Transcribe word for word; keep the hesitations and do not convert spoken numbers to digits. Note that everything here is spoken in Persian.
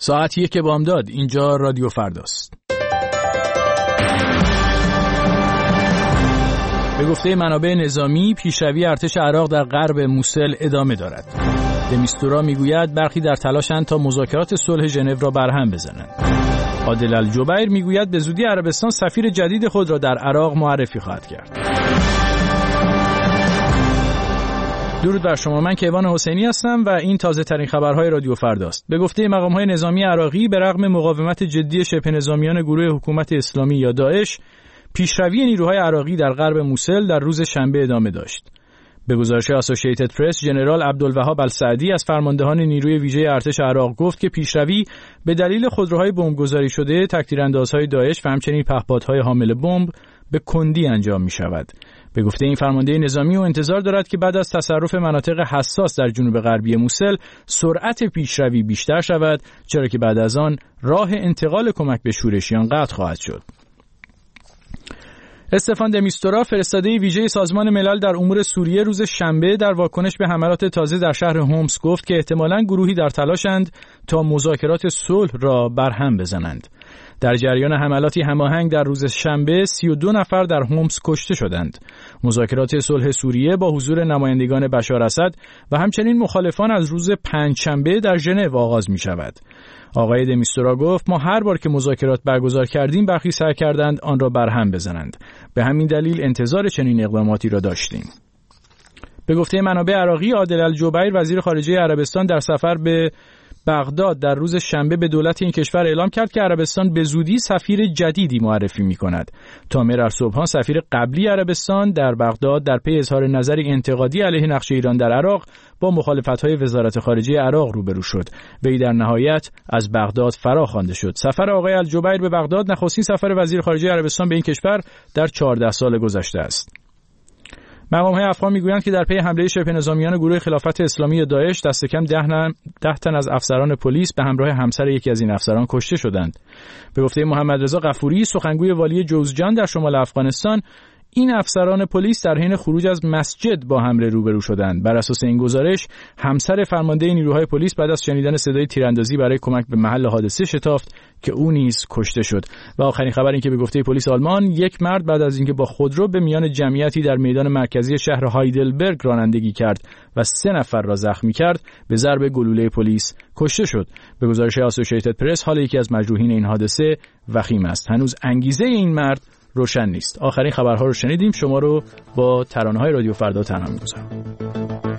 ساعت یک بامداد، اینجا رادیو فرداست. به گفته منابع نظامی، پیشروی ارتش عراق در غرب موسل ادامه دارد. د میستورا میگوید برخی در تلاشند تا مذاکرات صلح ژنو را برهم بزنند. عادل الجبیر میگوید به زودی عربستان سفیر جدید خود را در عراق معرفی خواهد کرد. درود بر شما، من کیوان حسینی هستم و این تازه ترین خبرهای رادیو فرداست. به گفته مقام‌های نظامی عراقی، به رغم مقاومت جدی شبه نظامیان گروه حکومت اسلامی یا داعش، پیشروی نیروهای عراقی در غرب موسل در روز شنبه ادامه داشت. به گزارش اسوسییتد پرس، ژنرال عبدالوهاب السعدی از فرماندهان نیروی ویژه ارتش عراق گفت که پیشروی به دلیل خودروهای بمبگذاری شده، تکتیراندازهای داعش و همچنین پهپادهای حامل بمب به کندی انجام می شود. به گفته این فرمانده نظامی، او انتظار دارد که بعد از تصرف مناطق حساس در جنوب غربی موسل سرعت پیشروی بیشتر شود، چرا که بعد از آن راه انتقال کمک به شورشیان قطع خواهد شد. استفان د میستورا، فرستاده ویژه سازمان ملل در امور سوریه، روز شنبه در واکنش به حملات تازه در شهر هومس گفت که احتمالاً گروهی در تلاشند تا مذاکرات صلح را برهم بزنند. در جریان حملاتی هماهنگ در روز شنبه سی و دو نفر در هومس کشته شدند. مذاکرات صلح سوریه با حضور نمایندگان بشار اسد و همچنین مخالفان از روز پنجشنبه در ژنو آغاز می شود. آقای د میستورا گفت ما هر بار که مذاکرات برگزار کردیم برخی سعی کردند آن را برهم بزنند. به همین دلیل انتظار چنین اقداماتی را داشتیم. به گفته منابع عراقی، عادل الجبیر وزیر خارجه عربستان در سفر به بغداد در روز شنبه به دولت این کشور اعلام کرد که عربستان به زودی سفیر جدیدی معرفی می‌کند. تامر الصبحان، سفیر قبلی عربستان در بغداد، در پی اظهار نظری انتقادی علیه نقش ایران در عراق با مخالفت‌های وزارت خارجه عراق روبرو شد. وی در نهایت از بغداد فرا خوانده شد. سفر آقای الجبیر به بغداد نخستین سفر وزیر خارجه عربستان به این کشور در چهارده سال گذشته است. مقام‌های افغان میگویند که در پی حمله شبه نظامیان گروه خلافت اسلامی داعش دست کم ده, ده تن از افسران پلیس به همراه همسر یکی از این افسران کشته شدند. به گفته محمد رضا غفوری، سخنگوی والی جوزجان در شمال افغانستان، این افسران پلیس در حین خروج از مسجد با حمله روبرو شدند. بر اساس این گزارش، همسر فرمانده نیروهای پلیس بعد از شنیدن صدای تیراندازی برای کمک به محل حادثه شتافت که او نیز کشته شد. و آخرین خبر این که به گفته پلیس آلمان، یک مرد بعد از اینکه با خودرو به میان جمعیتی در میدان مرکزی شهر هایدلبرگ رانندگی کرد و سه نفر را زخمی کرد، به ضرب گلوله پلیس کشته شد. به گزارش اسوسییتد پرس، حال یکی از مجروحین این حادثه وخیم است. هنوز انگیزه این مرد روشن نیست. آخرین خبرها رو شنیدیم. شما رو با ترانه‌های رادیو فردا تنها می‌گذارم.